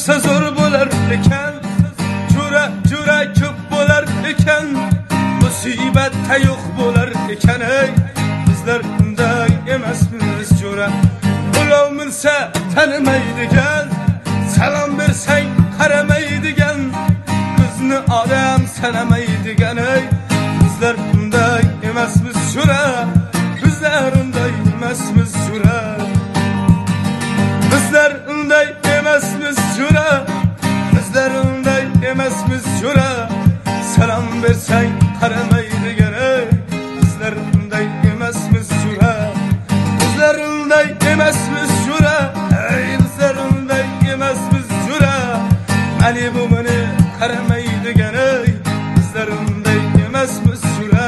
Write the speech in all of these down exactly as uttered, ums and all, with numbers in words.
bo'lsa zo'r bo'lar ekan, jura jura ko'p bo'lar ekan, musibatda yo'q bo'lar ekan. Ey bizlar unday emasmiz jura, ulov minsa tanimaydigan, salom bersang qaramaydigan, bizni odam sanamaydigan. Ey bizlar unday emasmiz jura, bizlar unday emasmiz jura, bizlar unday emasmiz jura, bizlar unday emasmiz jura, salom bersang qaramaydigan. Ey bizlar unday emasmiz jura, bizlar unday emasmiz jura, ey bizlar unday emasmiz jura, mani bu meni qaramaydigan. Ey bizlar unday emasmiz jura.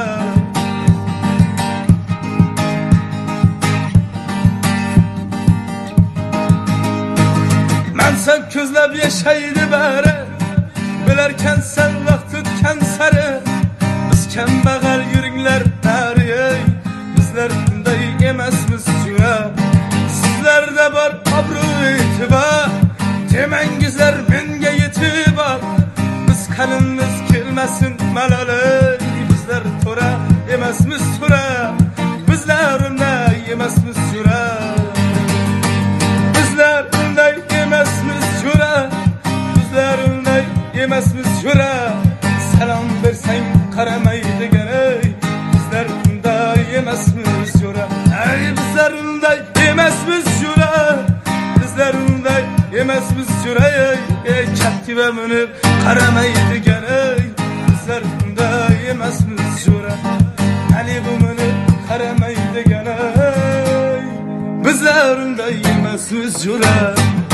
Mansab ko'zlab yashaydi bari, bilarkan sen vaqt o'tgan sari, biz kambag'al yuringlar nari. Ey bizlar unday emasmiz jura, sizlarda bor obro' e'tibor, demangizlar menga yetib bor, biz qalinimiz kelmasin malol. Ey bizlar to'ra emasmiz to'ra, bizlar unday emasmiz jura, bizlar unday emasmiz jura, bizlar unday emasmiz jura, salom bersang qaramaydigan. Ey bizlar unday emasmiz jura, ey bizlar unday emasmiz jura, bizlar unday emasmiz jura. Ey kaptiva minib qaramaydigan. Ey bizlar unday emasmiz jura, ali bu meni qaramaydigan. Ey bizlar unday emasmiz jura.